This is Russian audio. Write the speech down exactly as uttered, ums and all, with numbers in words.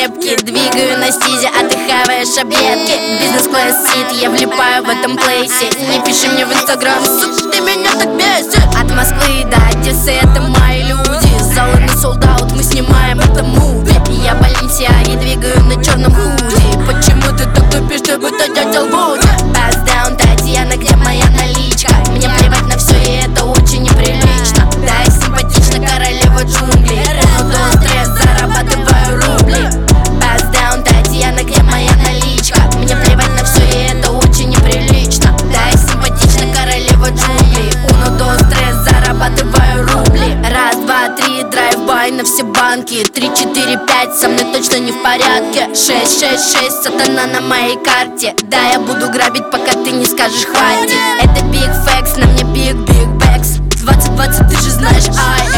ошибки. Двигаю на стизе, а ты хаваешь объедки. Бизнес-класс сит, я влипаю в этом плейсе. Не пиши мне в инстаграм, сука, ты меня так бесит. От Москвы до Одессы это мои люди. Залы на солдаут, мы снимаем это муви. Я Баленсиаги двигаю на черном худи. Почему ты так тупишь, ты будто дятел Вуди? Pass down, Татьяна, где моя наличка? Мне плевать на все, и это очень неприлично. Да, я симпатична, королева джунглей. Но то стресс, зарабатываю рубли. Pass down, Татьяна, где моя наличка? Мне плевать на все, и это очень неприлично. Да, я симпатична, королева джунглей. Уно то стресс, зарабатываю рубли. Раз, два, три, драйв-бай на все банки. Три, четыре, пять, со мной точно не в порядке. Шесть, шесть, шесть, сатана на моей карте. Да, я буду грабить, пока ты не скажешь хватит. Это big facts, на мне big, big bags. Двадцать, двадцать, ты же знаешь, ай.